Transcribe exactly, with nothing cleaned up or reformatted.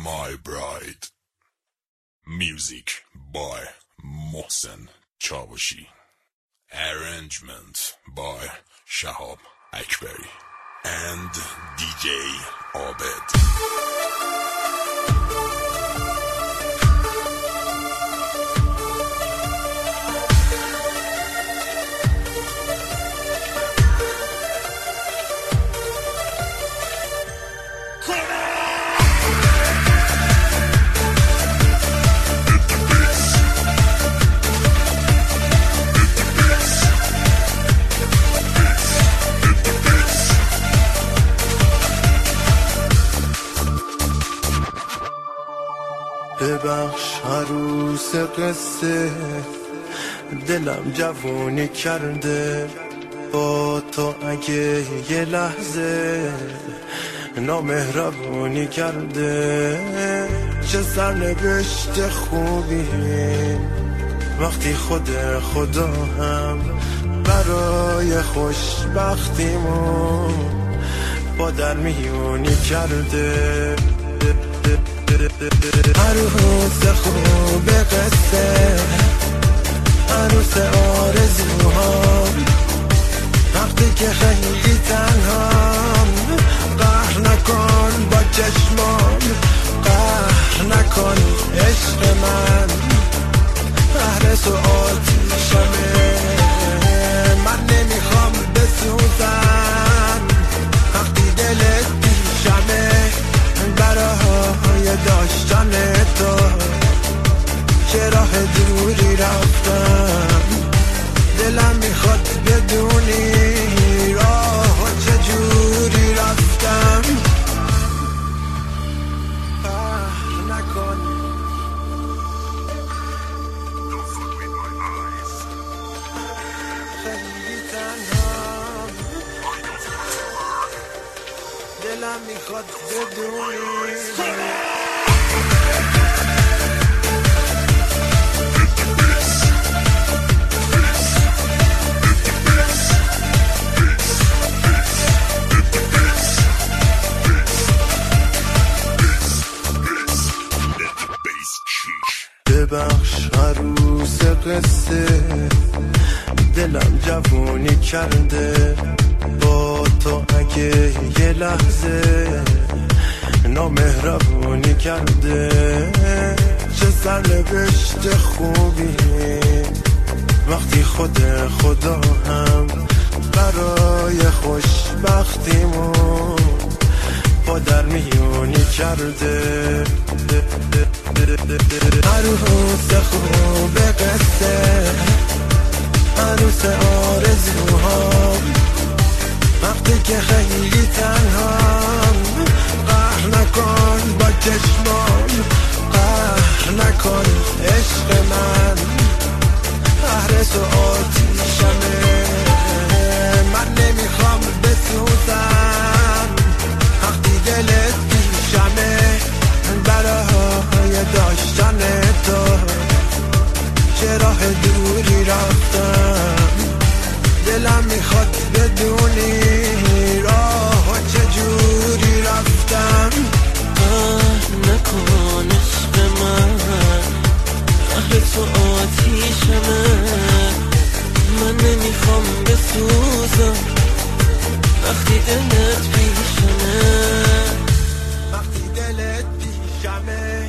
My Bride. Music by Mohsen Chawashi. Arrangement by Shahab Akbari and دی جی Abed. ببخش عروس قصه، دلم جوونی کرده با تو، اگه یه لحظه نامهربونی کرده. چه سرنوشت خوبی وقتی خود خدا هم برای خوشبختیمون با در میونی کرده. عروس خوب قصه، عروس آرزوهام، وقتی که خیلی تنهام، قهر نکن با چشمام، قهر نکن عشق من، قهر تو آتیشمه، من نمیخوام بسوزم وقتی دلت پیشمه. برای داشتن تو چه راه دوری رفتم، دلم میخواد بدونی راه چجوری رفتم. قهر نکن، خیلی تنها، دلم میخواد بدونی. ببخش عروس قصه، دلم جوونی کرده با تو، اگه یه لحظه نامهربونی کرده. چه سرنوشت خوبی وقتی خود خدا هم برای خوشبختیمون با در میونی کرده. عروس خوب قصه، عروس آرزوهام، وقتی که خیلی تنهام، قهر نکن با چشمام، قهر نکن عشق من، قهر تو آتیشمه، من نمیخوام بسوزم وقتی دلت پیشمه. برای داشتن تو چه راه دوری رفتم، دلم میخواد بدونی راه چجوری رفتم. قهر نکن عشق من، قهر تو آتیشمه، من نمیخوام بسوزم وقتی دلت پیشمه. وقتی دلت پیشمه